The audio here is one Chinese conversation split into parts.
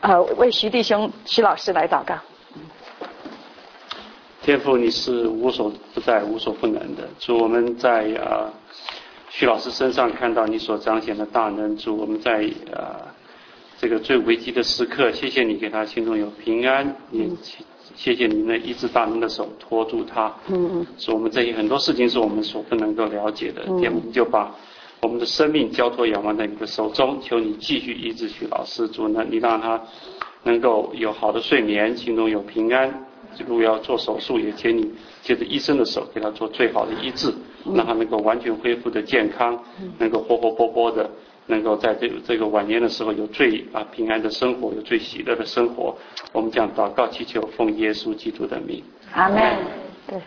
为徐弟兄、徐老师来祷告。 天父，你是无所不在、无所不能的。主，我们在徐老师身上看到你所彰显的大能。主，我们在这个最危急的时刻，谢谢你给他心中有平安，也谢谢你那医治大能的手托住他。是我们这些很多事情是我们所不能够了解的。天父，我们就把我们的生命交托仰望在你的手中，求你继续医治徐老师。主呢，你让他能够有好的睡眠，心中有平安。如果要做手术，也请你借着医生的手给他做最好的医治，让他能够完全恢复的健康，能够活活泼泼的，能够在这个晚年的时候有最平安的生活，有最喜乐的生活。我们将祷告祈求，奉耶稣基督的名。 阿门。对，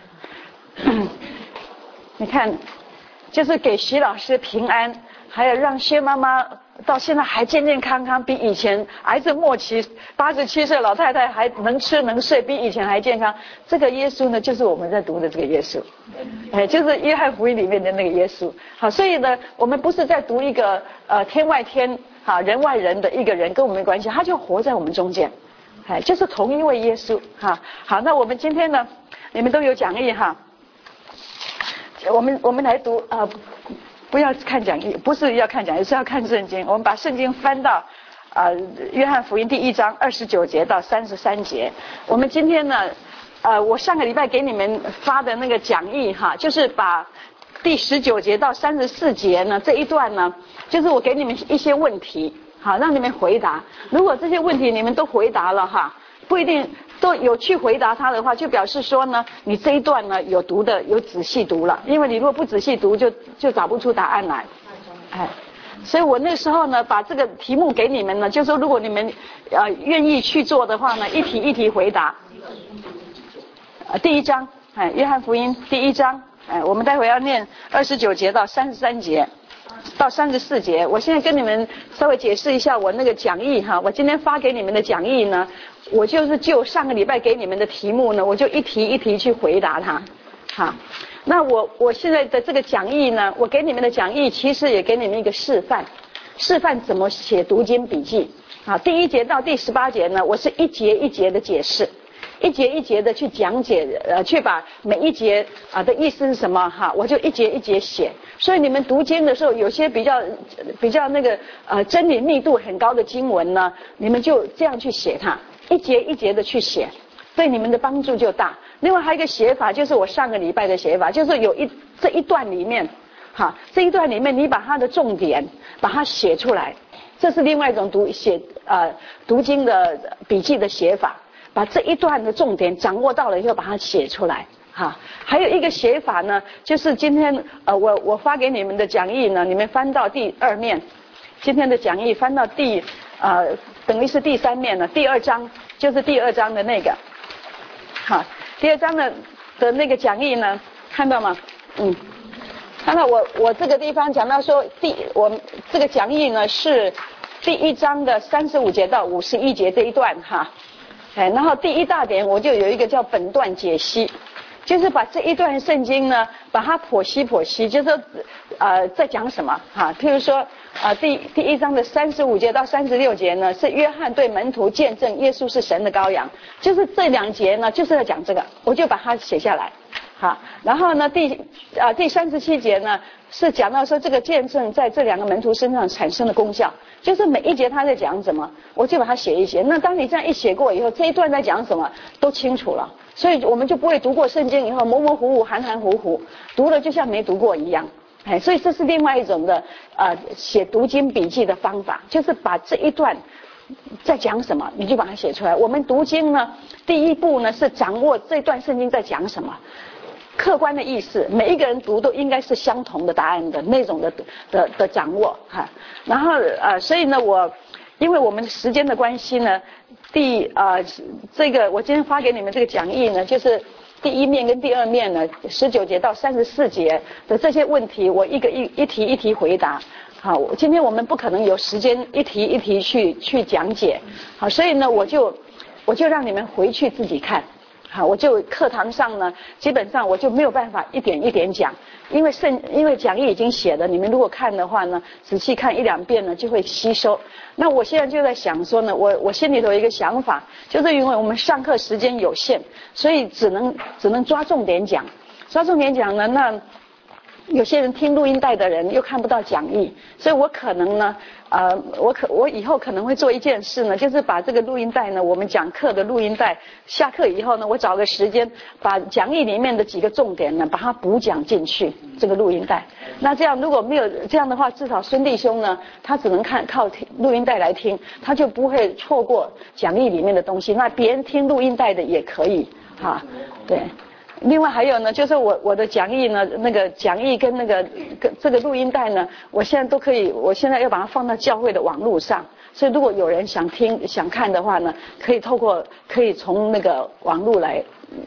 你看，就是给徐老师平安，还有让薛妈妈到现在还健健康康，比以前癌症末期87岁老太太还能吃能睡，比以前还健康。这个耶稣呢，就是我们在读的这个耶稣，就是约翰福音里面的那个耶稣。好，所以呢，我们不是在读一个天外天人外人的一个人，跟我们没关系，他就活在我们中间，就是同一位耶稣。好，那我们今天呢，你们都有讲义哈，我们来读不要看讲义，不是要看讲义，是要看圣经。我们把圣经翻到约翰福音第1章29节到33节。我们今天呢，我上个礼拜给你们发的那个讲义哈，就是把第19节到34节呢这一段呢，就是我给你们一些问题，好，让你们回答。如果这些问题你们都回答了哈，不一定都有去回答他的话，就表示说呢，你这一段呢有读的，有仔细读了。因为你如果不仔细读，就找不出答案来。所以我那时候呢，把这个题目给你们呢，就是说如果你们愿意去做的话呢，一题一题回答。第1章，约翰福音第1章，我们待会要念29节到33节。到34节，我现在跟你们稍微解释一下我那个讲义哈。我今天发给你们的讲义呢，我就是就上个礼拜给你们的题目呢，我就一题一题去回答它。好，那我现在的这个讲义呢，我给你们的讲义其实也给你们一个示范怎么写读经笔记。好，第1节到第18节呢，我是一节一节的解释。一节一节的去讲解，去把每一节的意思是什么哈，我就一节一节写。所以你们读经的时候，有些比较那个真理密度很高的经文呢，你们就这样去写它，一节一节的去写，对你们的帮助就大。另外还有一个写法，就是我上个礼拜的写法，就是有这一段里面，这一段里面你把它的重点把它写出来，这是另外一种读经的笔记的写法。把这一段的重点掌握到了以后，把它写出来。还有一个写法呢，就是今天我发给你们的讲义呢，你们翻到第2面，今天的讲义翻到等于是第3面了，第2章就是第2章的那个，好，第2章的那个讲义呢，看到吗？看到我这个地方讲到说我这个讲义呢是第1章的35节到51节这一段哈。然后第1大点我就有一个叫本段解析，就是把这一段圣经呢，把它剖析，就是说在讲什么哈。譬如说第1章的35节到36节呢，是约翰对门徒见证耶稣是神的羔羊，就是这2节呢，就是在讲这个，我就把它写下来。好，然后呢第37节呢是讲到说这个见证在这2个门徒身上产生的功效，就是每一节他在讲什么，我就把它写一写。那当你这样一写过以后，这一段在讲什么都清楚了，所以我们就不会读过圣经以后模模糊糊、含含糊糊，读了就像没读过一样。所以这是另外一种的写读经笔记的方法，就是把这一段在讲什么你就把它写出来。我们读经呢，第一步呢是掌握这段圣经在讲什么。客观的意思，每一个人读都应该是相同的答案的那种的掌握哈。然后所以呢，因为我们时间的关系呢，这个我今天发给你们这个讲义呢，就是第1面跟第2面呢，19节到34节的这些问题，我一题一题回答。好，今天我们不可能有时间一题一题去讲解，好，所以呢，我就让你们回去自己看。 好，我就课堂上呢，基本上我就没有办法一点一点讲，因为讲义已经写了，你们如果看的话呢，仔细看1、2遍呢就会吸收。那我现在就在想说呢，我心里头有一个想法，就是因为我们上课时间有限，所以只能抓重点讲。抓重点讲呢，那有些人听录音带的人又看不到讲义，所以我可能呢，我以后可能会做一件事呢，就是把这个录音带呢，我们讲课的录音带，下课以后呢，我找个时间把讲义里面的几个重点呢，把它补讲进去这个录音带。那这样如果没有这样的话，至少孙弟兄呢，他只能靠录音带来听，他就不会错过讲义里面的东西。那别人听录音带的也可以哈，对。另外还有呢，就是我的讲义呢，那个讲义跟这个录音带呢，我现在都可以，我现在要把它放到教会的网络上，所以如果有人想听想看的话呢，可以从那个网络来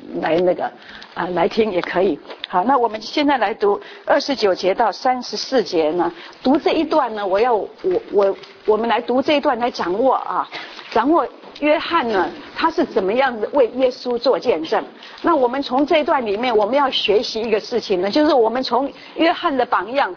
听也可以。好，那我们现在来读29节到34节呢，读这一段呢，我们来读这一段来掌握约翰呢，他是怎么样的为耶稣做见证？那我们从这一段里面，我们要学习一个事情呢，就是我们从约翰的榜样，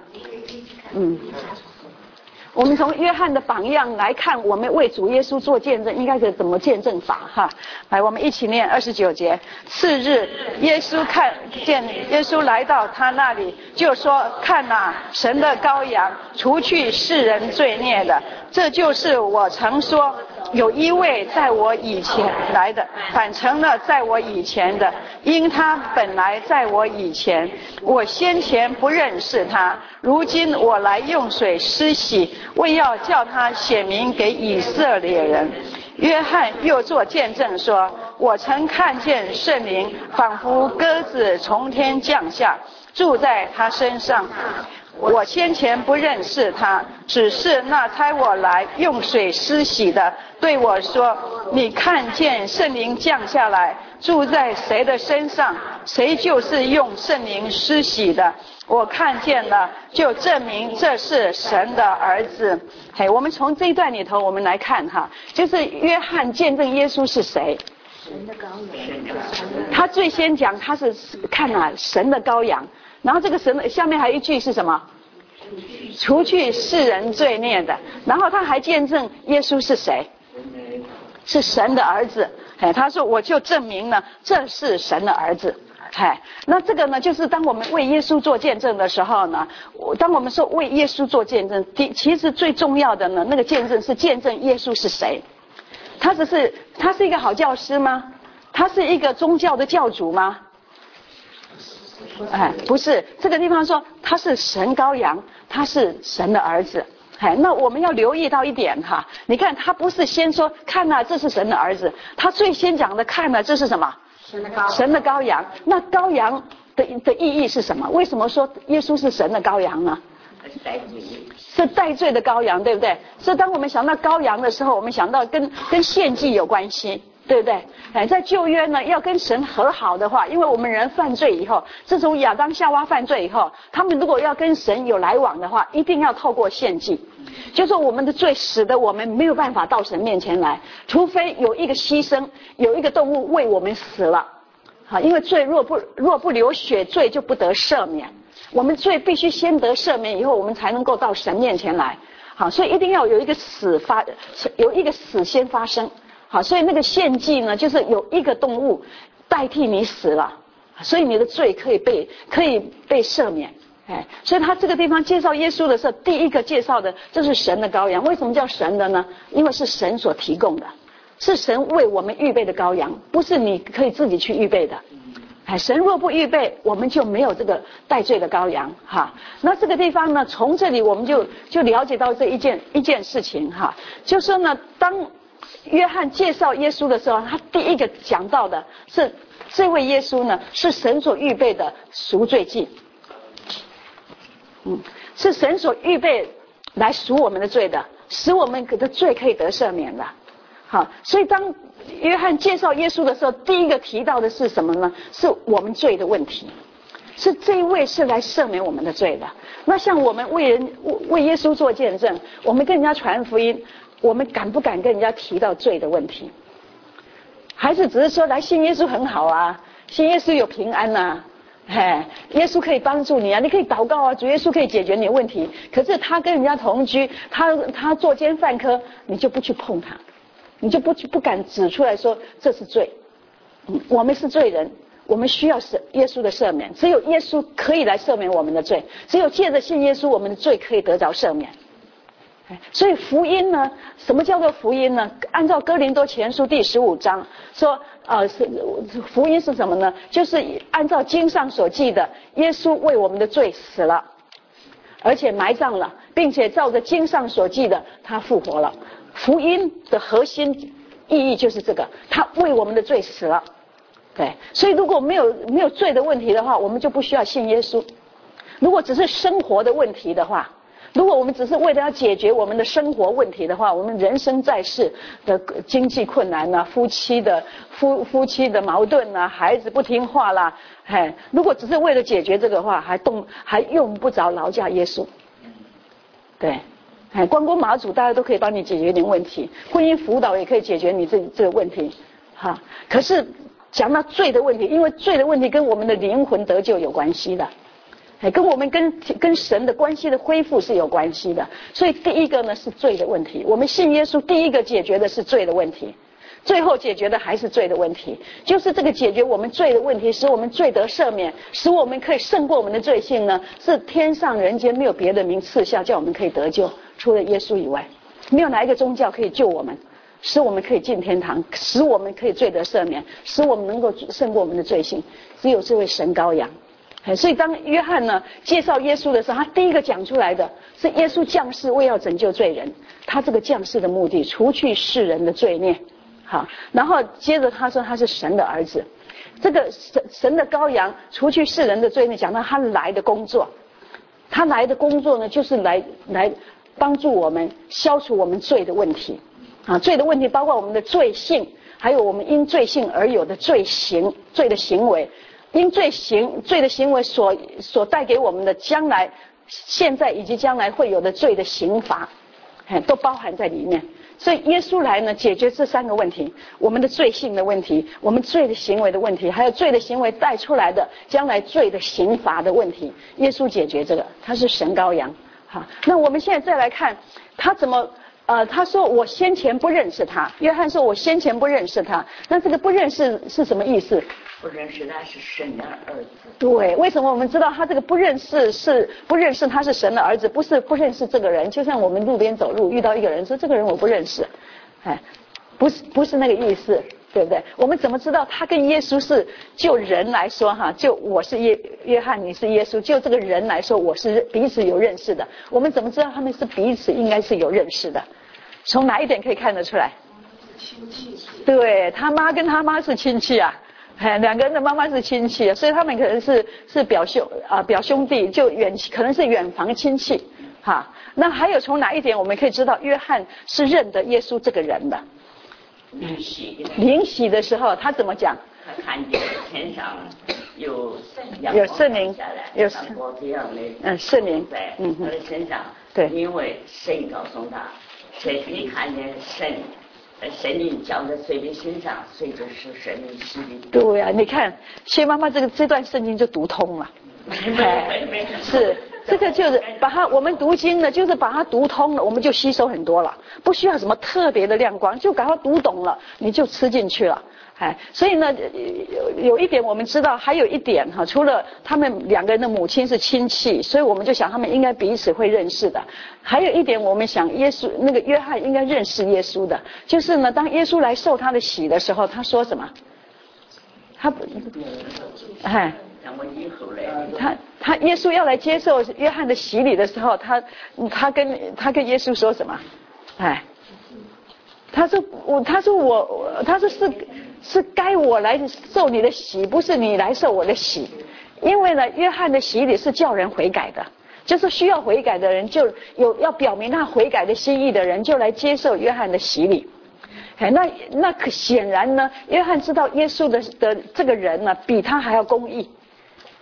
我们从约翰的榜样来看，我们为主耶稣做见证应该是怎么见证法哈？来，我们一起念29节。次日，耶稣看见耶稣来到他那里，就说：“看哪，神的羔羊，除去世人罪孽的。这就是我曾说，有一位在我以前来的，反成了在我以前的，因他本来在我以前，我先前不认识他，如今我来用水施洗，为要叫他显明给以色列人。”约翰又作见证说：“我曾看见圣灵仿佛鸽子从天降下，住在他身上。我先前不认识他，只是那差我来用水施洗的对我说：你看见圣灵降下来，住在谁的身上，谁就是用圣灵施洗的。我看见了，就证明这是神的儿子。”我们从这一段里头，我们来看哈，就是约翰见证耶稣是谁。神的羔羊。他最先讲他是看啊神的羔羊，然后这个神的下面还有一句是什么？除去世人罪孽的。然后他还见证耶稣是谁？是神的儿子。他说我就证明了这是神的儿子。那这个呢，就是当我们为耶稣做见证的时候呢，当我们说为耶稣做见证，其实最重要的呢，那个见证是见证耶稣是谁。他是一个好教师吗？他是一个宗教的教主吗？不是。这个地方说他是神羔羊，他是神的儿子。那我们要留意到一点哈，你看他不是先说看了这是神的儿子，他最先讲的看了这是什么？神的羔羊。那羔羊的意义是什么？为什么说耶稣是神的羔羊呢？是代罪的羔羊，对不对？所以当我们想到羔羊的时候，我们想到跟献祭有关系，对不对？在旧约呢，要跟神和好的话，因为我们人犯罪以后，自从亚当夏娃犯罪以后，他们如果要跟神有来往的话，一定要透过献祭。就说我们的罪使得我们没有办法到神面前来，除非有一个牺牲，有一个动物为我们死了。因为罪若不流血，罪就不得赦免。我们罪必须先得赦免以后，我们才能够到神面前来。所以一定要有一个死先发生。所以那个献祭呢，就是有一个动物代替你死了，所以你的罪可以被赦免。所以他这个地方介绍耶稣的时候，第一个介绍的这是神的羔羊。为什么叫神的呢？因为是神所提供的，是神为我们预备的羔羊，不是你可以自己去预备的。神若不预备，我们就没有这个代罪的羔羊哈。那这个地方呢，从这里我们就了解到这一件事情哈，就说呢，当约翰介绍耶稣的时候，他第一个讲到的是这位耶稣呢，是神所预备的赎罪祭。是神所预备来赎我们的罪的，使我们的罪可以得赦免的。好，所以当约翰介绍耶稣的时候，第一个提到的是什么呢？是我们罪的问题，是这一位是来赦免我们的罪的。那像我们为耶稣做见证，我们跟人家传福音，我们敢不敢跟人家提到罪的问题？ 还是只是说来信耶稣很好啊，信耶稣有平安啊，耶稣可以帮助你啊，你可以祷告啊，主耶稣可以解决你的问题。可是他跟人家同居，他作奸犯科，你就不去碰他，你就不敢指出来说这是罪。我们是罪人，我们需要耶稣的赦免，只有耶稣可以来赦免我们的罪，只有借着信耶稣，我们的罪可以得着赦免。所以福音呢，什么叫做福音呢？按照哥林多前书第15章说，福音是什么呢？就是按照经上所记的，耶稣为我们的罪死了，而且埋葬了，并且照着经上所记的，他复活了。福音的核心意义就是这个，他为我们的罪死了。对，所以如果没有罪的问题的话，我们就不需要信耶稣。如果只是生活的问题的话，如果我们只是为了要解决我们的生活问题的话，我们人生在世的经济困难啊，夫妻的矛盾啊，孩子不听话啦，如果只是为了解决这个话，还用不着劳驾耶稣。对，关公马祖大家都可以帮你解决一点问题，婚姻辅导也可以解决你这个问题，可是讲到罪的问题，因为罪的问题跟我们的灵魂得救有关系的。跟我们跟神的关系的恢复是有关系的，所以第一个呢是罪的问题。我们信耶稣，第一个解决的是罪的问题，最后解决的还是罪的问题，就是这个解决我们罪的问题，使我们罪得赦免，使我们可以胜过我们的罪性呢，是天上人间没有别的名赐下，叫我们可以得救，除了耶稣以外，没有哪一个宗教可以救我们，使我们可以进天堂，使我们可以罪得赦免，使我们能够胜过我们的罪性，只有这位神羔羊。所以当约翰呢介绍耶稣的时候，他第一个讲出来的是耶稣降世为要拯救罪人，他这个降世的目的除去世人的罪孽。好，然后接着他说他是神的儿子，这个神的羔羊除去世人的罪孽，讲到他来的工作，他来的工作呢就是来帮助我们消除我们罪的问题。罪的问题包括我们的罪性，还有我们因罪性而有的罪的行为，因罪的行为所带给我们的将来、现在以及将来会有的罪的刑罚，都包含在里面。所以耶稣来呢，解决这3个问题：我们的罪性的问题，我们罪的行为的问题，还有罪的行为带出来的将来罪的刑罚的问题。耶稣解决这个，他是神羔羊。好，那我们现在再来看他怎么。他说我先前不认识他，约翰说我先前不认识他，那这个不认识是什么意思？ 不认识他是神的儿子。 对，为什么我们知道他这个不认识是不认识他是神的儿子，不是不认识这个人？就像我们路边走路遇到一个人说这个人我不认识，不是那个意思，对不对？我们怎么知道他跟耶稣是就人来说就我是约翰，你是耶稣，就这个人来说我是彼此有认识的。我们怎么知道他们是彼此应该是有认识的？从哪一点可以看得出来？ 亲戚。 对，他妈跟他妈是亲戚啊，两个人的妈妈是亲戚，所以他们可能是表兄弟，就可能是远房亲戚。那还有从哪一点我们可以知道约翰是认得耶稣这个人的？灵洗的时候他怎么讲？ 他看见天上有圣灵，有圣灵在他的身上。 对， 因为神告诉他，你看见神灵浇在谁的身上，谁就是神灵洗礼。 对呀，你看薛妈妈这段圣经就读通了。是这个就是我们读经呢，就是把它读通了，我们就吸收很多了，不需要什么特别的亮光，就赶快读懂了，你就吃进去了。所以呢，有一点我们知道，还有一点除了他们2个人的母亲是亲戚，所以我们就想他们应该彼此会认识的。还有一点，我们想那个约翰应该认识耶稣的，就是呢，当耶稣来受他的洗的时候，他说什么？他耶稣要来接受约翰的洗礼的时候，他跟耶稣说什么？他说是该我来受你的洗，不是你来受我的洗。因为呢，约翰的洗礼是叫人悔改的，就是需要悔改的人，就要表明他悔改的心意的人，就来接受约翰的洗礼。那显然呢，约翰知道耶稣的这个人呢，比他还要公义。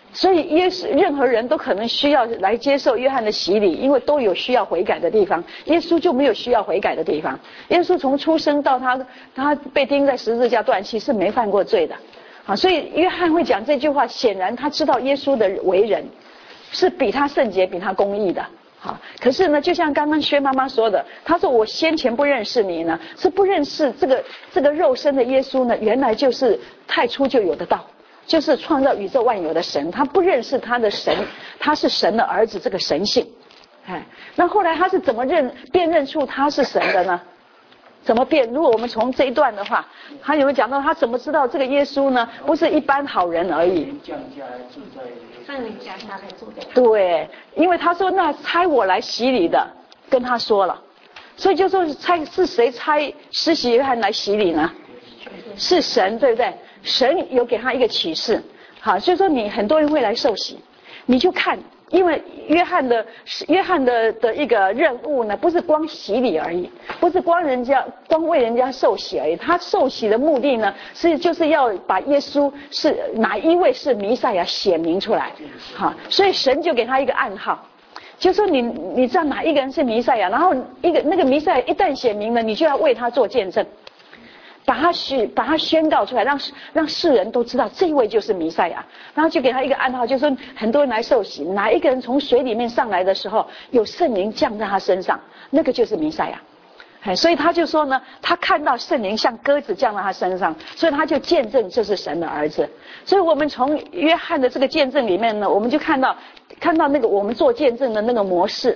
所以任何人都可能需要来接受约翰的洗礼，因为都有需要悔改的地方。耶稣就没有需要悔改的地方。耶稣从出生到他被钉在十字架断气是没犯过罪的。所以约翰会讲这句话，显然他知道耶稣的为人是比他圣洁比他公义的。可是呢，就像刚刚薛妈妈说的，她说我先前不认识你呢，是不认识这个肉身的耶稣呢，原来就是太初就有的道，就是创造宇宙万有的神。他不认识他的神，他是神的儿子这个神性。那后来他是怎么辨认出他是神的呢？怎么辨？如果我们从这一段的话，他有没有讲到他怎么知道这个耶稣呢？不是一般好人而已。 圣灵降下来住在。 对，因为他说那差我来洗礼的跟他说了，所以就说是谁差施洗约翰来洗礼呢？是神，对不对？神有给他一个启示。所以说你很多人会来受洗，你就看。因为约翰的一个任务呢，不是光洗礼而已，不是光为人家受洗而已。他受洗的目的呢，就是要把耶稣是哪一位是弥赛亚显明出来。所以神就给他一个暗号，就说你知道哪一个人是弥赛亚，然后那个弥赛亚一旦显明了，你就要为他做见证。把他宣告出来，让世人都知道这一位就是弥赛亚。然后就给他一个暗号，就是说很多人来受洗，哪一个人从水里面上来的时候，有圣灵降在他身上，那个就是弥赛亚。所以他就说呢，他看到圣灵像鸽子降在他身上，所以他就见证这是神的儿子。所以我们从约翰的这个见证里面呢，我们就看到那个我们做见证的那个模式。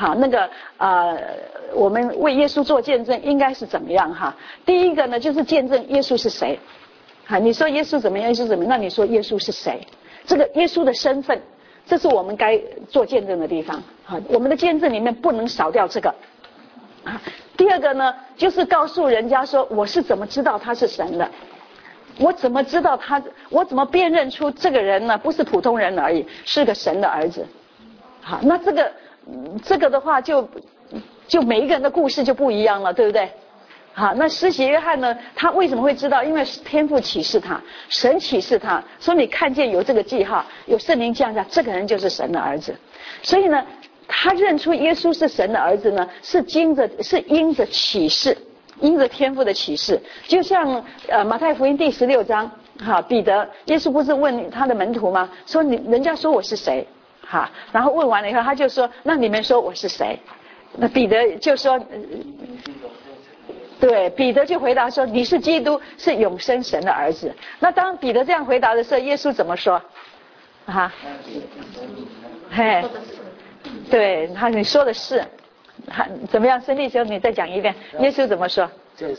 我们为耶稣做见证应该是怎么样第一个呢，就是见证耶稣是谁。你说耶稣怎么样，耶稣怎么样，那你说耶稣是谁？这个耶稣的身份，这是我们该做见证的地方。我们的见证里面不能少掉这个。第二个呢，就是告诉人家说我是怎么知道他是神的，我怎么知道我怎么辨认出这个人呢不是普通人而已，是个神的儿子。那这个的话就每一个人的故事就不一样了，对不对？那施洗约翰呢，他为什么会知道？因为天父启示他，神启示他，说你看见有这个记号，有圣灵降下，这个人就是神的儿子。所以呢，他认出耶稣是神的儿子呢，是因着启示，因着天父的启示。就像马太福音第16章，彼得，耶稣不是问他的门徒吗？说人家说我是谁？然后问完了以后，他就说那你们说我是谁？那彼得就说对，彼得就回答说你是基督，是永生神的儿子。那当彼得这样回答的时候，耶稣怎么说？对，你说的是怎么样？孙弟兄你再讲一遍，耶稣怎么说？ 这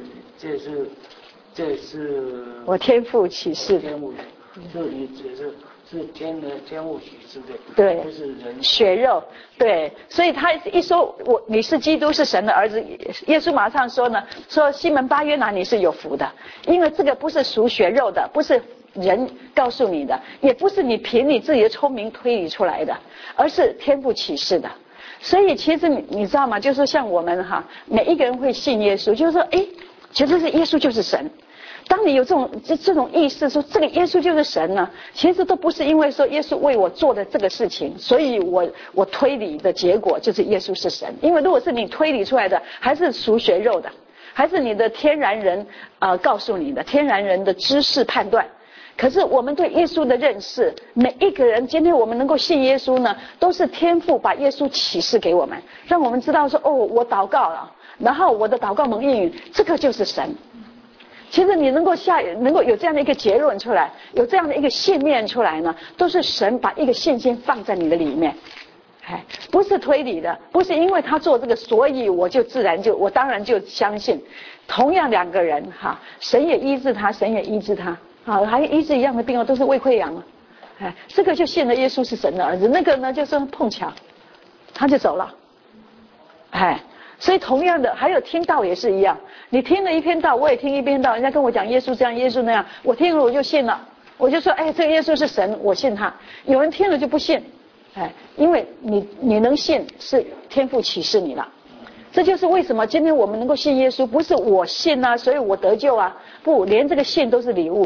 是我天父启示的。 这里是天父启示的， 对， 不是人血肉。对，所以他一说你是基督，是神的儿子，耶稣马上说呢，说西门巴约拿你是有福的，因为这个不是属血肉的，不是人告诉你的，也不是你凭你自己的聪明推理出来的，而是天父启示的。所以其实你知道吗？就是像我们每一个人会信耶稣，就是说觉得是耶稣就是神。当你有这种意识说这个耶稣就是神呢，其实都不是因为说耶稣为我做的这个事情，所以我推理的结果就是耶稣是神。因为如果是你推理出来的，还是属血肉的，还是你的天然人告诉你的天然人的知识判断。可是我们对耶稣的认识，每一个人今天我们能够信耶稣呢，都是天父把耶稣启示给我们，让我们知道说我祷告了，然后我的祷告蒙应允，这个就是神。其实你能够有这样的一个结论出来，有这样的一个信念出来呢，都是神把一个信心放在你的里面。不是推理的，不是因为他做这个所以我我当然就相信。同样两个人神也医治他，神也医治他还医治一样的病都是胃溃疡这个就信了耶稣是神的儿子，那个呢就是碰巧他就走了。所以同样的还有听道也是一样，你听了一篇道，我也听一篇道，人家跟我讲耶稣这样耶稣那样，我听了我就信了，我就说这个耶稣是神，我信他。有人听了就不信，因为你能信是天父启示你了。这就是为什么今天我们能够信耶稣，不是我信所以我得救不，连这个信都是礼物。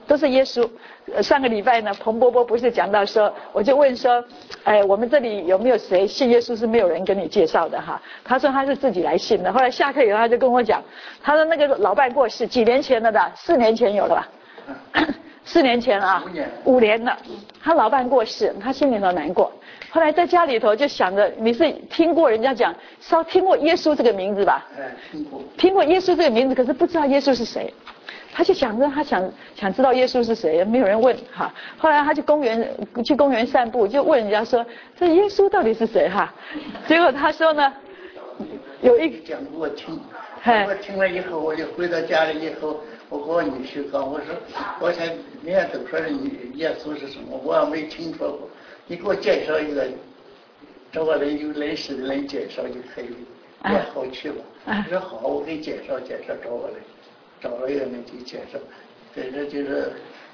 都是耶稣。上个礼拜呢，彭伯伯不是讲到说，我就问说，我们这里有没有谁信耶稣是没有人跟你介绍的哈？他说他是自己来信的。后来下课以后他就跟我讲，他说那个老伴过世，几年前了的，4年前有了吧？4年前啊，5年了。他老伴过世，他心里头难过。后来在家里头就想着，你是听过人家讲，听过耶稣这个名字吧？听过耶稣这个名字，可是不知道耶稣是谁。他就想着，他想知道耶稣是谁，没有人问哈。后来他去公园散步，就问人家说，这耶稣到底是谁哈？结果他说呢，有一讲给我听，我听了以后，我就回到家里以后，我跟我女婿讲，我说，我想人家都说耶稣是什么，我也没听说过，你给我介绍一个，找个人有认识的人介绍就可以，也好去吧。我说好，我给你介绍，找我来。找了一个人去介绍，对，这就是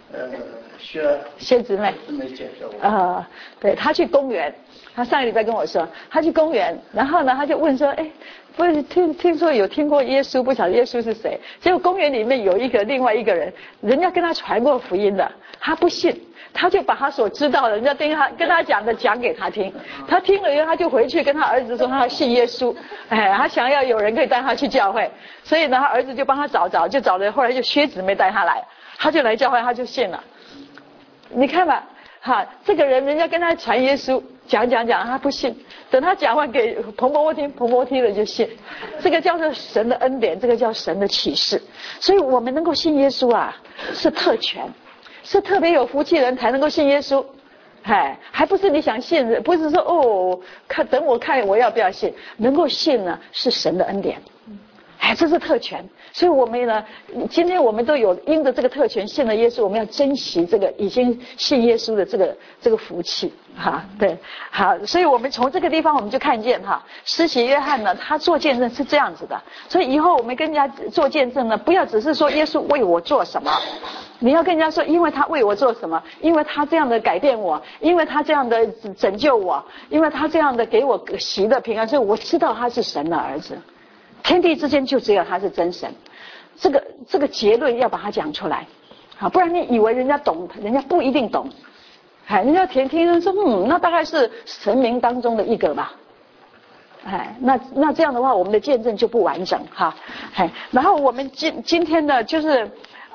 薛姊妹介绍对，他去公园，他上个礼拜跟我说，他去公园，然后呢，他就问说，不是听说有听过耶稣，不晓得耶稣是谁？结果公园里面有另外一个人，人家跟他传过福音的，他不信，他就把他所知道的，人家跟他讲的讲给他听，他听了以后，他就回去跟他儿子说他要信耶稣，他想要有人可以带他去教会，所以呢，他儿子就帮他找了，后来就薛姊妹带他来，他就来教会，他就信了。你看吧，这个人家跟他传耶稣，讲，他不信，等他讲完给彭伯伯听，彭伯伯听了就信。这个叫做神的恩典，这个叫神的启示。所以我们能够信耶稣啊，是特权，是特别有福气的人才能够信耶稣。还不是你想信，不是说等我看我要不要信，能够信呢是神的恩典。这是特权，所以我们呢，今天我们都有因着这个特权信了耶稣，我们要珍惜这个已经信耶稣的这个福气对，好，所以我们从这个地方我们就看见施洗约翰呢，他做见证是这样子的，所以以后我们跟人家做见证呢，不要只是说耶稣为我做什么，你要跟人家说，因为他为我做什么，因为他这样的改变我，因为他这样的拯救我，因为他这样的给我喜乐平安，所以我知道他是神的儿子。天地之间就只有他是真神，这个结论要把它讲出来，不然你以为人家懂，人家不一定懂，人家听人说，那大概是神明当中的一个吧，那这样的话，我们的见证就不完整然后我们今天呢，就是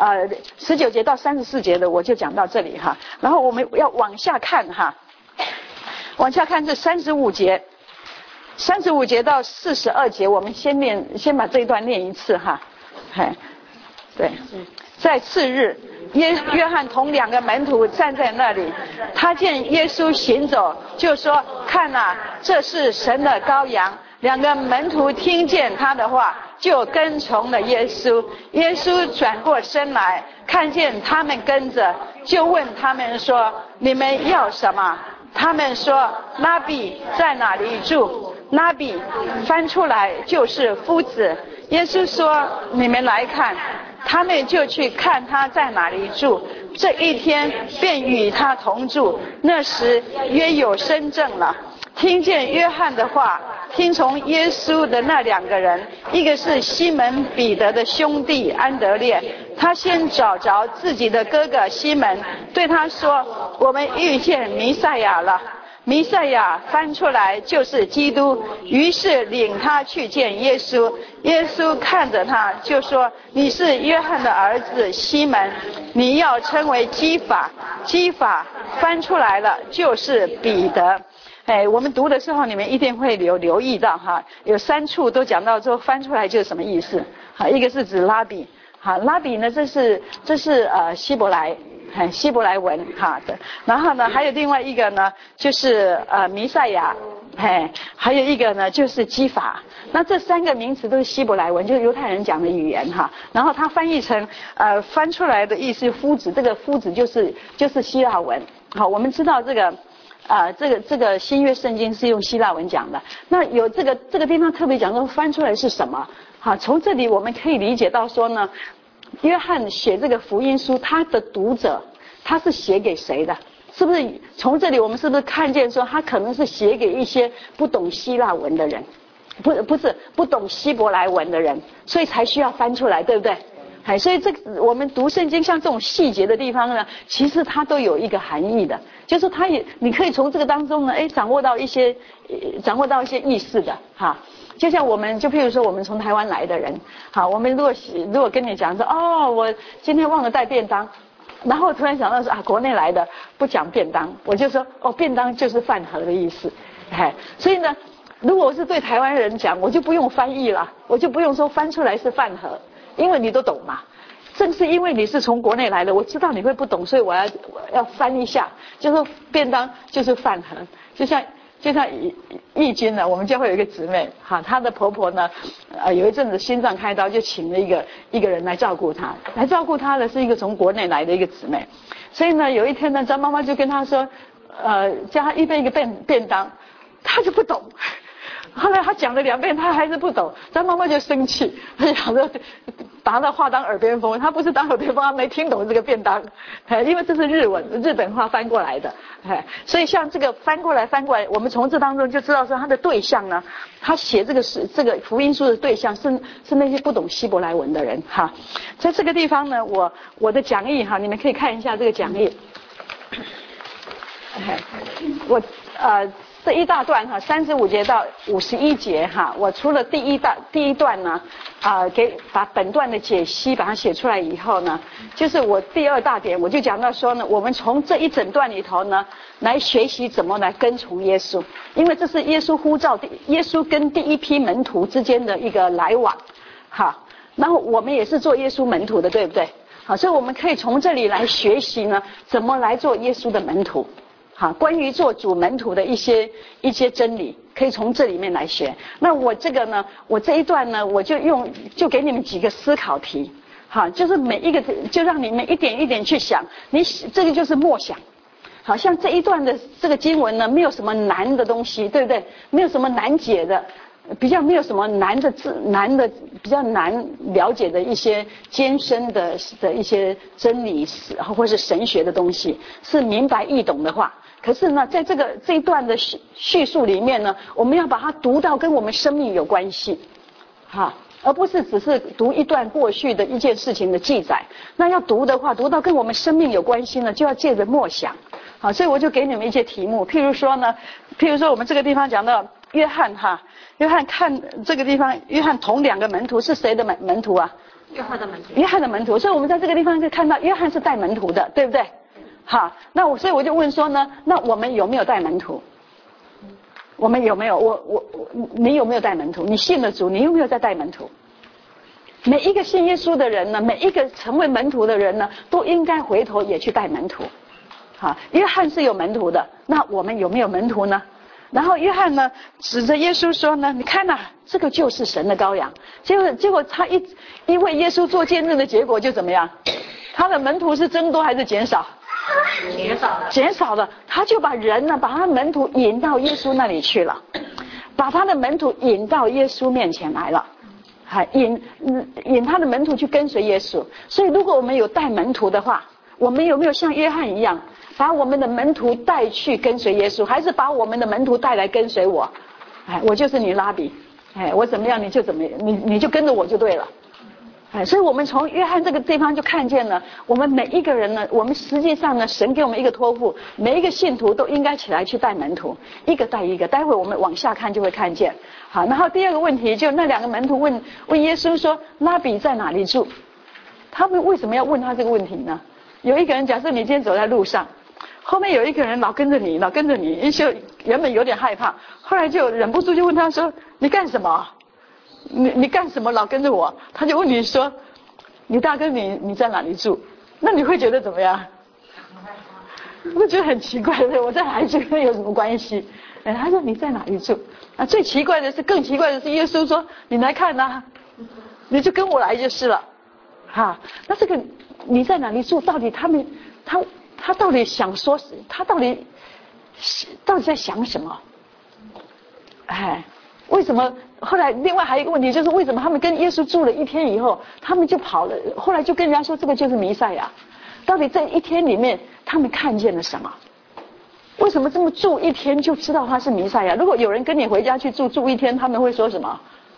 19节到34节的，我就讲到这里然后我们要往下看往下看这35节。35节到42节，我们先把这一段念一次对，在次日，约翰同2个门徒站在那里，他见耶稣行走，就说：“看啊，这是神的羔羊。”2个门徒听见他的话，就跟从了耶稣。耶稣转过身来，看见他们跟着，就问他们说：“你们要什么？”他们说：“拉比在哪里住？”拉比翻出来就是夫子。耶稣说：“你们来看。”他们就去看他在哪里住。这一天便与他同住。那时约有申正了。听见约翰的话，听从耶稣的那2个人，一个是西门彼得的兄弟安德烈，他先找着自己的哥哥西门，对他说：“我们遇见弥赛亚了。”弥赛亚翻出来就是基督，于是领他去见耶稣。耶稣看着他就说：“你是约翰的儿子西门，你要称为基法。”基法翻出来了就是彼得。我们读的时候你们一定会留意到有3处都讲到说翻出来就是什么意思。一个是指拉比，拉比呢这是希伯来文的。然后呢还有另外一个呢就是弥赛亚，还有一个呢就是基法。那这3个名词都是希伯来文，就是犹太人讲的语言然后它翻译成翻出来的意思夫子，这个夫子就是希腊文。我们知道这个新约圣经是用希腊文讲的。那有这个地方特别讲说翻出来是什么。从这里我们可以理解到说呢，约翰写这个福音书，他的读者他是写给谁的？是不是从这里我们是不是看见说他可能是写给一些不懂希腊文的人，不是不懂希伯来文的人，所以才需要翻出来，对不对？ 所以我们读圣经像这种细节的地方呢，其实它都有一个含义的，就是它也你可以从这个当中呢，掌握到一些意思的哈。就像譬如说我们从台湾来的人，好，我们如果跟你讲说，哦，我今天忘了带便当，然后突然想到说国内来的不讲便当，我就说便当就是饭盒的意思，所以呢，如果我是对台湾人讲，我就不用翻译了，我就不用说翻出来是饭盒，因为你都懂嘛。正是因为你是从国内来的，我知道你会不懂，所以我要翻一下，就说便当就是饭盒，就像义军呢，我们教会有一个姊妹，她的婆婆呢，有一阵子心脏开刀，就请了一个人来照顾她。来照顾她的是一个从国内来的一个姊妹，所以呢，有一天呢，张妈妈就跟她说，叫她预备一个便当，她就不懂。后来她讲了2遍，她还是不懂，张妈妈就生气，她想说把她话当耳边风，她不是当耳边风，她没听懂这个便当，因为这是日本话翻过来的，所以像这个翻过来，我们从这当中就知道说他的对象呢，他写这个福音书的对象是那些不懂希伯来文的人哈。在这个地方呢，我的讲义哈，你们可以看一下这个讲义，这一大段哈，35节到51节哈，我除了第一段呢，把本段的解析把它写出来以后呢，就是我第2大点，我就讲到说呢，我们从这一整段里头呢，来学习怎么来跟从耶稣，因为这是耶稣呼召耶稣跟第一批门徒之间的一个来往，好，然后我们也是做耶稣门徒的，对不对？好，所以我们可以从这里来学习呢，怎么来做耶稣的门徒。好，关于做主门徒的一些真理，可以从这里面来学。那我这个呢，我这一段呢，我就给你们几个思考题，好，就是每一个就让你们一点一点去想，这个就是默想。好像这一段的这个经文呢，没有什么难的东西，对不对？没有什么难解的，比较没有什么难的比较难了解的一些艰深的一些真理或是神学的东西，是明白易懂的话。可是呢，在这一段的叙述里面呢，我们要把它读到跟我们生命有关系，而不是只是读一段过去的一件事情的记载。那要读的话，读到跟我们生命有关系呢，就要借着默想。好，所以我就给你们一些题目，譬如说我们这个地方讲到约翰看这个地方，约翰同2个门徒是谁的门徒啊？ 约翰的门徒。 约翰的门徒，所以我们在这个地方可以看到约翰是带门徒的，对不对？好，所以我就问说呢，那我们有没有带门徒？我们有没有？你有没有带门徒？你信了主，你有没有在带门徒？每一个信耶稣的人呢，每一个成为门徒的人呢，都应该回头也去带门徒。好，约翰是有门徒的，那我们有没有门徒呢？然后约翰呢，指着耶稣说呢，你看呐，这个就是神的羔羊。结果他因为耶稣做见证的结果就怎么样？他的门徒是增多还是减少？减少了。他就把人呢，把他的门徒引到耶稣那里去了，把他的门徒引到耶稣面前来了，引他的门徒去跟随耶稣。所以如果我们有带门徒的话，我们有没有像约翰一样，把我们的门徒带去跟随耶稣，还是把我们的门徒带来跟随我？我就是你拉比，我怎么样你就怎么样，你就跟着我就对了。所以我们从约翰这个地方就看见了，我们每一个人呢，我们实际上呢，神给我们一个托付，每一个信徒都应该起来去带门徒，一个带一个。待会我们往下看就会看见。好，然后第2个问题，就那2个门徒问耶稣说，拉比在哪里住？他们为什么要问他这个问题呢？有一个人，假设你今天走在路上，后面有一个人老跟着你，就原本有点害怕，后来就忍不住就问他说，你干什么？你干什么老跟着我？他就问你说，你大哥你在哪里住？那你会觉得怎么样？我觉得很奇怪的，我在哪里住跟有什么关系？他说你在哪里住？更奇怪的是耶稣说你来看啊，你就跟我来就是了。那这个你在哪里住？到底他到底想说，他到底在想什么？为什么？后来另外还有一个问题，就是为什么他们跟耶稣住了1天以后，他们就跑了？后来就跟人家说这个就是弥赛亚。到底在1天里面，他们看见了什么？为什么这么住1天就知道他是弥赛亚？如果有人跟你回家去住1天，他们会说什么？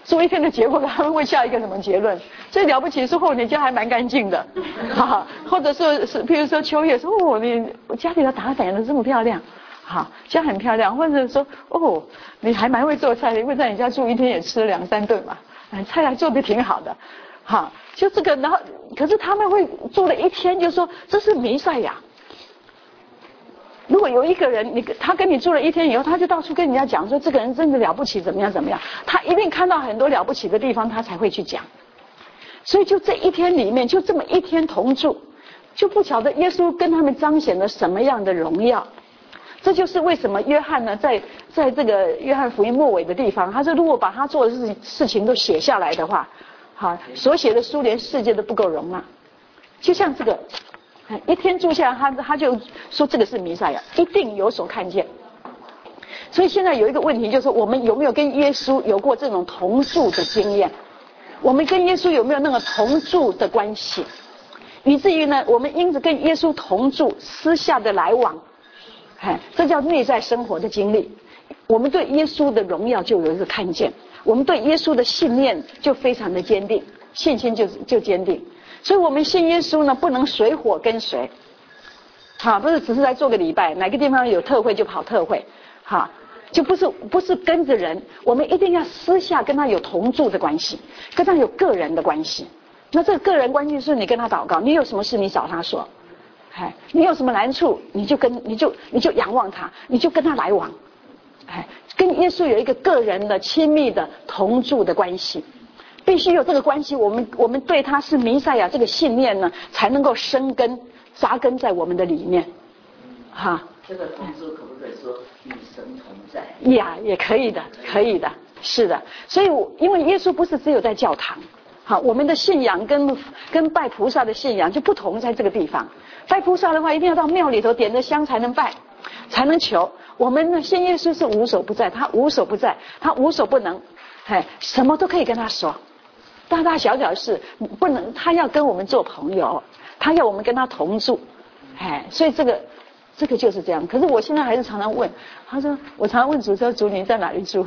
住一天的结果，他们会下一个什么结论？最了不起是你家还蛮干净的，哈，或者说是譬如说秋叶说你家里的打扮的这么漂亮，哈，家很漂亮，或者说你还蛮会做菜的，因为在你家住一天也吃了2、3顿嘛，菜还做得挺好的，哈，就这个，然后可是他们会住了1天就说这是弥赛亚。如果有一个人，他跟你住了1天以后，他就到处跟人家讲说这个人真的了不起，怎么样怎么样，他一定看到很多了不起的地方，他才会去讲。所以就这1天里面，就这么1天同住，就不晓得耶稣跟他们彰显了什么样的荣耀。这就是为什么约翰呢，在这个约翰福音末尾的地方，他说如果把他做的事情都写下来的话，好，所写的书连世界都不够容纳。就像这个。1天住下来，他就说这个是弥赛亚，一定有所看见。所以现在有一个问题，就是我们有没有跟耶稣有过这种同住的经验？我们跟耶稣有没有那个同住的关系？以至于呢，我们因着跟耶稣同住，私下的来往，这叫内在生活的经历。我们对耶稣的荣耀就有一个看见，我们对耶稣的信念就非常的坚定，信心就坚定。所以我们信耶稣呢，不能随火跟随，不是只是来做个礼拜，哪个地方有特会就跑特会，就不是跟着人，我们一定要私下跟他有同住的关系，跟他有个人的关系。那这个个人关系是你跟他祷告，你有什么事你找他说，你有什么难处你就仰望他，你就跟他来往，跟耶稣有一个个人的亲密的同住的关系。必须有这个关系，我们对他是弥赛亚这个信念呢，才能够生根扎根在我们的里面， 这个同住可不可以说与神同在？ 也可以的，可以的，是的。所以因为耶稣不是只有在教堂，我们的信仰跟拜菩萨的信仰就不同在这个地方。拜菩萨的话，一定要到庙里头点着香才能拜，才能求。我们呢，信耶稣是无所不在，他无所不在，他无所不能，什么都可以跟他说。大大小小事不能，他要跟我们做朋友，他要我们跟他同住，所以这个就是这样。可是我现在还是常常问，他说我常常问主说，主你在哪里住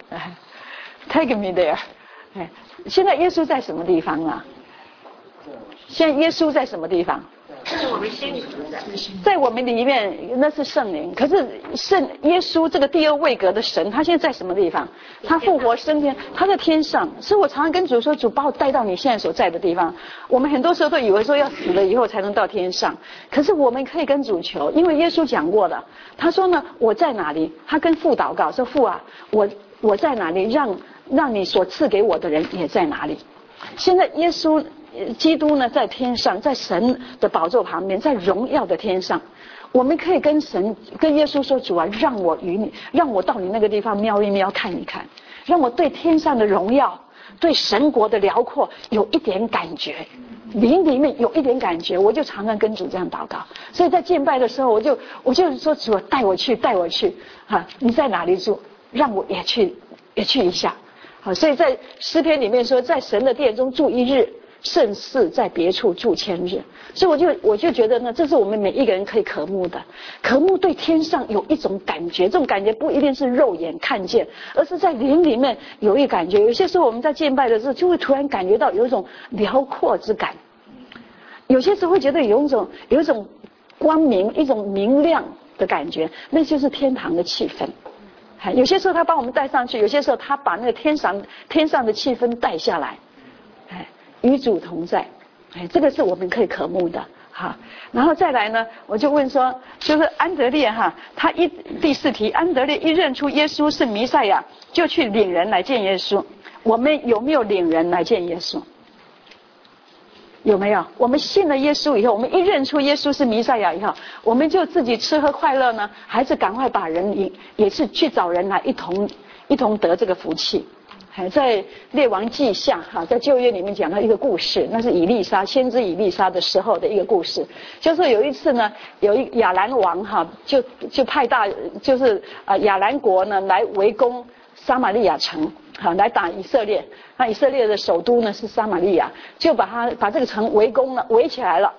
？Take me there。现在耶稣在什么地方啊？现在耶稣在什么地方？ 在我们心里在我们里面，那是圣灵。可是耶稣这个第2位格的神，他现在在什么地方？他复活升天，他在天上。所以我常常跟主说，主把我带到你现在所在的地方。我们很多时候都以为说要死了以后才能到天上，可是我们可以跟主求，因为耶稣讲过了，他说呢，我在哪里？他跟父祷告说，父啊，我在哪里，让你所赐给我的人也在哪里。现在耶稣基督呢，在天上，在神的宝座旁边，在荣耀的天上，我们可以跟耶稣说，主啊，让我到你那个地方瞄一瞄，看一看，让我对天上的荣耀，对神国的辽阔有一点感觉，灵里面有一点感觉，我就常常跟主这样祷告。所以在敬拜的时候，我就说，主啊，带我去，你在哪里住？让我也去一下。好，所以在诗篇里面说，在神的殿中住1日，胜似在别处住1000日。所以我就觉得呢，这是我们每一个人可以渴慕的，渴慕对天上有一种感觉，这种感觉不一定是肉眼看见，而是在灵里面有一感觉。有些时候我们在敬拜的时候，就会突然感觉到有一种辽阔之感，有些时候会觉得有一种光明，一种明亮的感觉，那就是天堂的气氛。有些时候他把我们带上去，有些时候他把那个天上的气氛带下来，与主同在，这个是我们可以渴慕的。然后再来呢，我就问说，就是安德烈他第4题，安德烈一认出耶稣是弥赛亚，就去领人来见耶稣。我们有没有领人来见耶稣？有没有？我们信了耶稣以后，我们一认出耶稣是弥赛亚以后，我们就自己吃喝快乐呢，还是赶快把人也是去找人来一同得这个福气？在列王记下在旧约里面讲到一个故事，那是先知以利沙的时候的一个故事。就是有一次呢，有一亚兰王就派就是亚兰国呢来围攻撒玛利亚城，来打以色列。那以色列的首都呢是撒玛利亚，就把这个城围攻了，围起来了。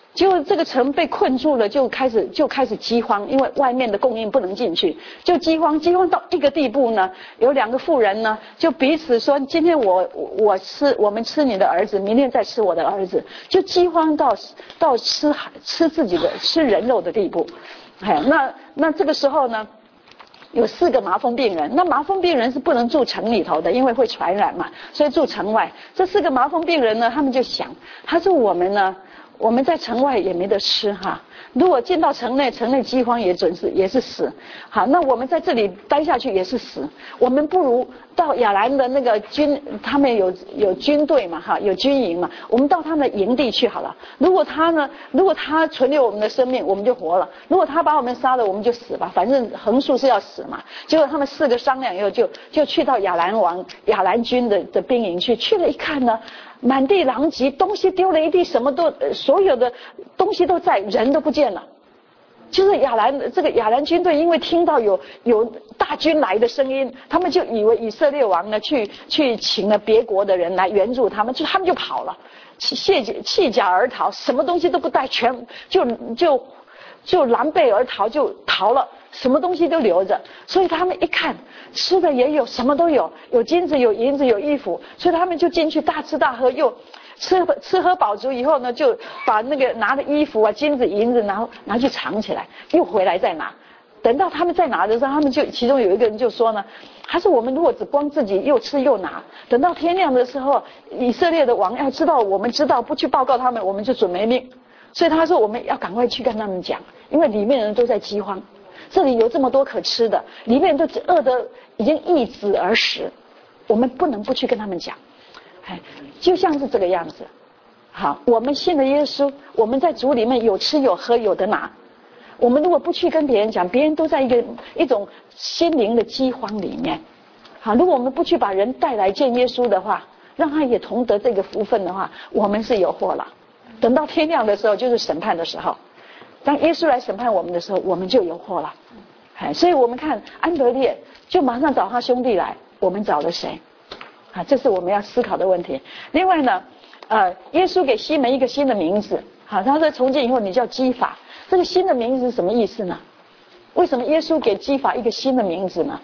就这个城被困住了，就开始饥荒，因为外面的供应不能进去，就饥荒到一个地步呢，有2个妇人呢，就彼此说，今天我们吃你的儿子，明天再吃我的儿子，就饥荒到吃自己的吃人肉的地步。那这个时候呢，有4个麻风病人，那麻风病人是不能住城里头的，因为会传染嘛，所以住城外。这4个麻风病人呢，他们就想，他说我们呢，我们在城外也没得吃哈，如果进到城内饥荒也是死，好，那我们在这里待下去也是死，我们不如到亚兰的那个他们有军队嘛哈，有军营嘛，我们到他们的营地去好了。如果他存留我们的生命，我们就活了；如果他把我们杀了，我们就死吧，反正横竖是要死嘛。结果他们4个商量以后，就去到亚兰军的兵营去了，一看呢，满地狼藉，东西丢了一地，所有的东西都在，人都不见了。就是亚兰军队因为听到有大军来的声音，他们就以为以色列王呢去请了别国的人来援助他们，他们就跑了，弃甲而逃，什么东西都不带，全就狼狈而逃，就逃了，什么东西都留着。所以他们一看吃的也有，什么都有，有金子有银子有衣服，所以他们就进去大吃大喝，又吃喝饱足以后呢，就把那个拿的衣服啊金子银子拿去藏起来，又回来再拿。等到他们再拿的时候，他们就其中有一个人就说呢，他说我们如果只光自己又吃又拿，等到天亮的时候，以色列的王要知道我们知道，不去报告他们，我们就准没命。所以他说我们要赶快去跟他们讲，因为里面人都在饥荒，这里有这么多可吃的，里面都饿得已经易子而食，我们不能不去跟他们讲。就像是这个样子。好，我们信了耶稣，我们在主里面有吃有喝有得拿。我们如果不去跟别人讲，别人都在一种心灵的饥荒里面。好，如果我们不去把人带来见耶稣的话，让他也同得这个福分的话，我们是有祸了。等到天亮的时候，就是审判的时候。当耶稣来审判我们的时候，我们就有祸了。所以我们看安德烈就马上找他兄弟来，我们找了谁？这是我们要思考的问题。另外呢，耶稣给西门一个新的名字，好，他说从今以后你叫基法。这个新的名字是什么意思呢？为什么耶稣给基法一个新的名字呢？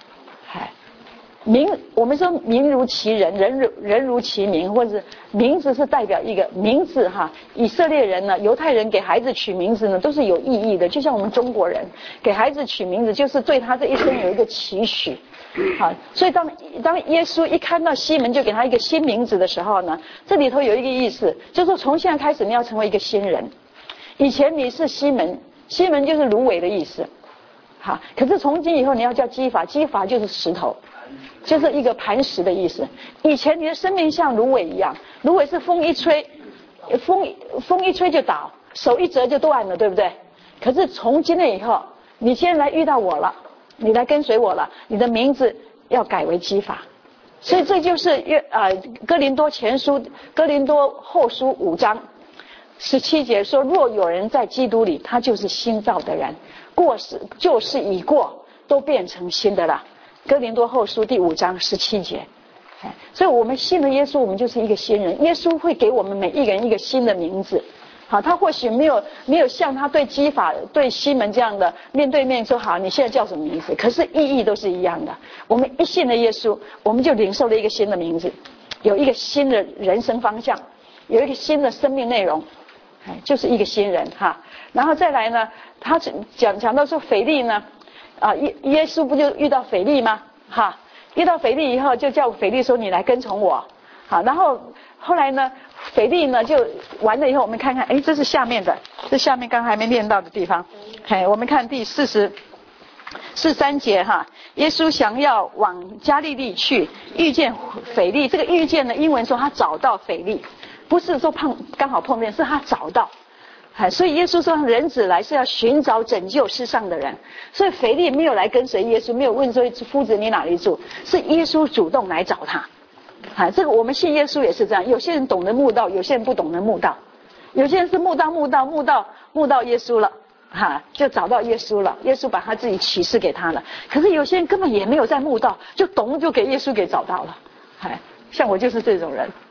我们说名如其人，人如其名，或者是名字是代表一个名字哈。以色列人呢，犹太人给孩子取名字呢，都是有意义的。就像我们中国人给孩子取名字，就是对他这一生有一个期许。好，所以当耶稣一看到西门就给他一个新名字的时候呢，这里头有一个意思，就是说从现在开始你要成为一个新人。以前你是西门，西门就是芦苇的意思。好，可是从今以后你要叫基法，基法就是石头，就是一个磐石的意思。以前你的生命像芦苇一样，芦苇是风一吹，风一吹就倒，手一折就断了，对不对？可是从今天以后，你现在来遇到我了，你来跟随我了，你的名字要改为基法。所以这就是哥林多后书5章17节说，若有人在基督里，他就是新造的人，旧事已过，都变成新的了。哥林多后书第5章17节。所以我们信了耶稣，我们就是一个新人。耶稣会给我们每一个人一个新的名字。好，他或许没有像他对基法对西门这样的面对面说好你现在叫什么名字，可是意义都是一样的。我们一信了耶稣，我们就领受了一个新的名字，有一个新的人生方向，有一个新的生命内容，就是一个新人哈。然后再来呢，他讲到说腓利呢，耶稣不就遇到腓利吗？哈，遇到腓利以后就叫腓利说你来跟从我。好，然后后来呢，腓利呢就完了以后，我们看看，这是下面的，这下面刚还没念到的地方。我们看第43节哈，耶稣想要往加利利去，遇见腓利。这个遇见呢，英文说他找到腓利，不是说刚好碰面，是他找到。所以耶稣说人子来是要寻找拯救世上的人。所以腓利没有来跟随耶稣，没有问说夫子你哪里住，是耶稣主动来找他。这个我们信耶稣也是这样，有些人懂得慕道，有些人不懂得慕道，有些人是慕道耶稣了，就找到耶稣了，耶稣把他自己启示给他了。可是有些人根本也没有在慕道，就给耶稣给找到了。像我就是这种人，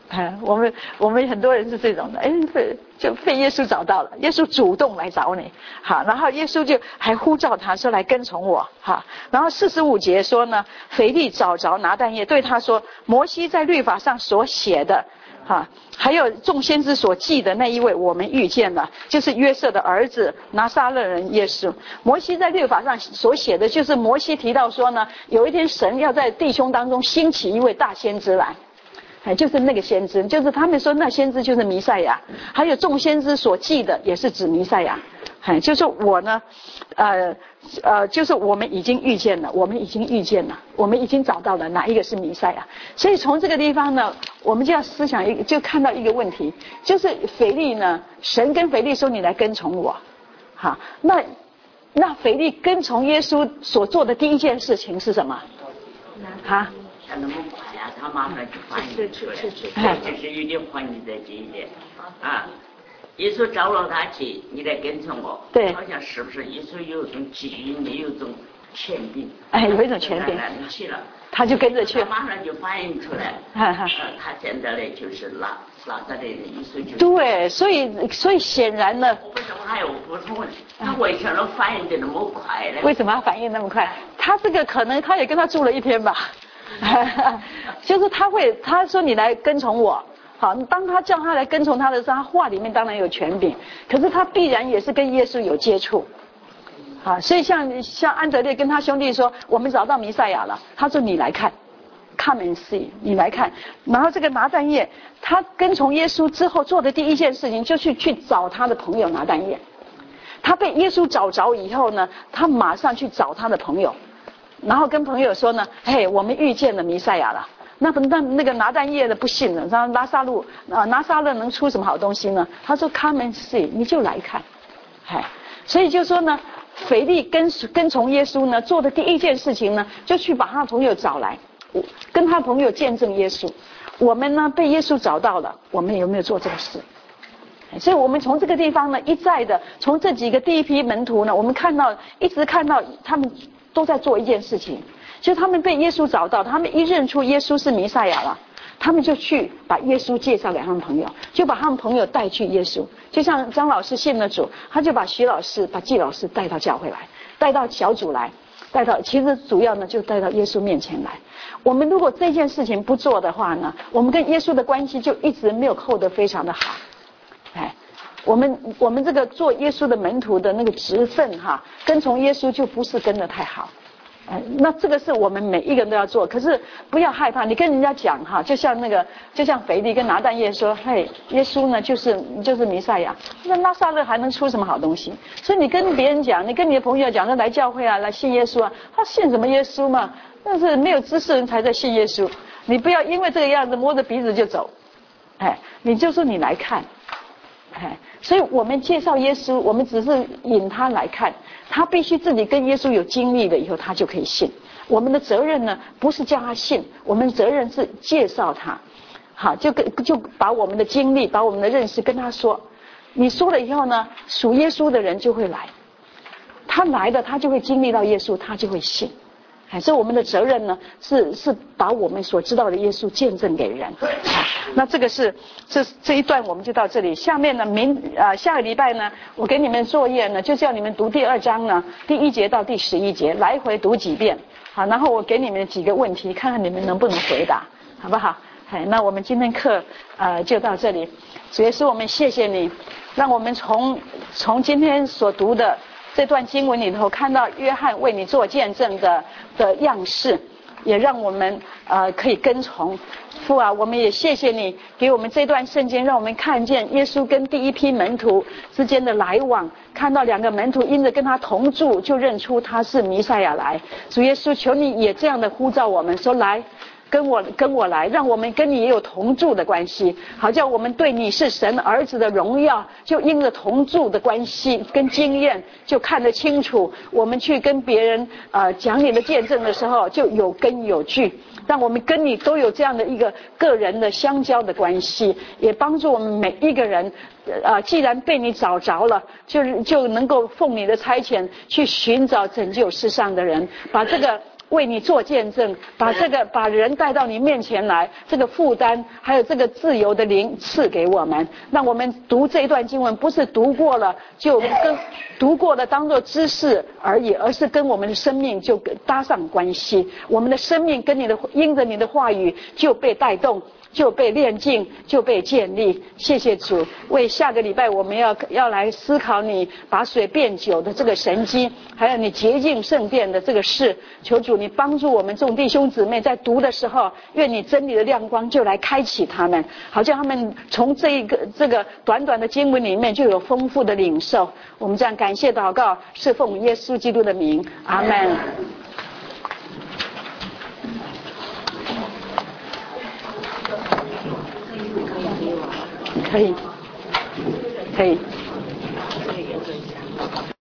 我们很多人是这种的，就被耶稣找到了，耶稣主动来找你，好，然后耶稣就还呼召他说来跟从我，好，然后45节说呢，腓利找着拿但业，对他说，摩西在律法上所写的，还有众先知所记的那一位，我们遇见了，就是约瑟的儿子拿撒勒人耶稣。摩西在律法上所写的，就是摩西提到说呢，有一天神要在弟兄当中兴起一位大先知来。就是那个先知，就是他们说那先知就是弥赛亚，还有众先知所记的也是指弥赛亚。就是我呢，就是我们已经遇见了，我们已经找到了哪一个是弥赛亚。所以从这个地方呢，我们就要思想就看到一个问题，就是腓利呢，神跟腓利说你来跟从我，好，那腓利跟从耶稣所做的第一件事情是什么？ 他那么快啊，他马上就反应出来，这是有点怀疑在这一点啊。耶稣找了他去，你来跟从我， 对， 好像是不是耶稣有一种基因，也有一种权柄， 有一种权柄， 去了， 他就跟着去， 他马上就反应出来，他现在呢就是拉萨的耶稣就对，所以显然呢， 我还有补充问，他为什么反应的那么快呢？ 为什么他反应那么快？他这个可能他也跟他住了一天吧。就是他说你来跟从我，好，当他叫他来跟从他的时候，他话里面当然有权柄，可是他必然也是跟耶稣有接触，好，所以像安德烈跟他兄弟说，我们找到弥赛亚了，他说你来看 ，come and see， 你来看，然后这个拿但业，他跟从耶稣之后做的第一件事情就去找他的朋友拿但业，他被耶稣找着以后呢，他马上去找他的朋友。然后跟朋友说呢，我们遇见了弥赛亚了。那个拿但业的不信了，然后拿撒勒能出什么好东西呢？他说 come and see， 你就来看。所以就说呢，腓利跟从耶稣呢，做的第一件事情呢，就去把他朋友找来，跟他朋友见证耶稣。我们呢被耶稣找到了，我们有没有做这个事？所以我们从这个地方呢，一再的从这几个第一批门徒呢，我们一直看到他们都在做一件事情，就是他们被耶稣找到，他们一认出耶稣是弥赛亚了，他们就去把耶稣介绍给他们朋友，就把他们朋友带去耶稣。就像张老师信了主，他就把徐老师、把季老师带到教会来，带到小组来，其实主要呢就带到耶稣面前来。我们如果这件事情不做的话呢，我们跟耶稣的关系就一直没有扣得非常的好。我们这个做耶稣的门徒的那个职分跟从耶稣就不是跟得太好。那这个是我们每一个人都要做，可是不要害怕，你跟人家讲就像腓利跟拿但业说，耶稣呢就是弥赛亚，那拉撒勒还能出什么好东西？所以你跟别人讲，你跟你的朋友讲，说来教会来信耶稣他信什么耶稣嘛？但是没有知识人才在信耶稣，你不要因为这个样子摸着鼻子就走，你就说你来看。所以我们介绍耶稣，我们只是引他来看，他必须自己跟耶稣有经历了以后，他就可以信。我们的责任呢，不是叫他信，我们的责任是介绍他。好，就把我们的经历，把我们的认识跟他说。你说了以后呢，属耶稣的人就会来，他来了，他就会经历到耶稣，他就会信。所以我们的责任呢，是把我们所知道的耶稣见证给人。那这个是这一段我们就到这里。下面呢，下个礼拜呢，我给你们作业呢，就叫你们读第2章呢，第1节到第11节，来回读几遍。好，然后我给你们几个问题，看看你们能不能回答，好不好？那我们今天课就到这里。主耶稣，我们谢谢你，让我们从今天所读的这段经文里头看到约翰为你做见证的样式，也让我们可以跟从。父啊，我们也谢谢你给我们这段圣经，让我们看见耶稣跟第一批门徒之间的来往，看到2个门徒因着跟他同住就认出他是弥赛亚来。主耶稣，求你也这样的呼召我们，说来跟我来，让我们跟你也有同住的关系，好叫我们对你是神儿子的荣耀，就因着同住的关系跟经验就看得清楚，我们去跟别人讲你的见证的时候就有根有据，让我们跟你都有这样的一个个人的相交的关系，也帮助我们每一个人既然被你找着了，就能够奉你的差遣去寻找拯救世上的人，把这个为你做见证，把人带到你面前来，这个负担还有这个自由的灵赐给我们。让我们读这一段经文，不是读过了就跟读过的当作知识而已，而是跟我们的生命就搭上关系。我们的生命跟你的因着你的话语就被带动，就被炼净，就被建立。谢谢主，为下个礼拜我们要来思考你把水变酒的这个神迹，还有你洁净圣殿的这个事。求主你帮助我们众弟兄姊妹在读的时候，愿你真理的亮光就来开启他们，好叫他们从这个短短的经文里面就有丰富的领受。我们这样感谢祷告，是奉耶稣基督的名，阿们。可以。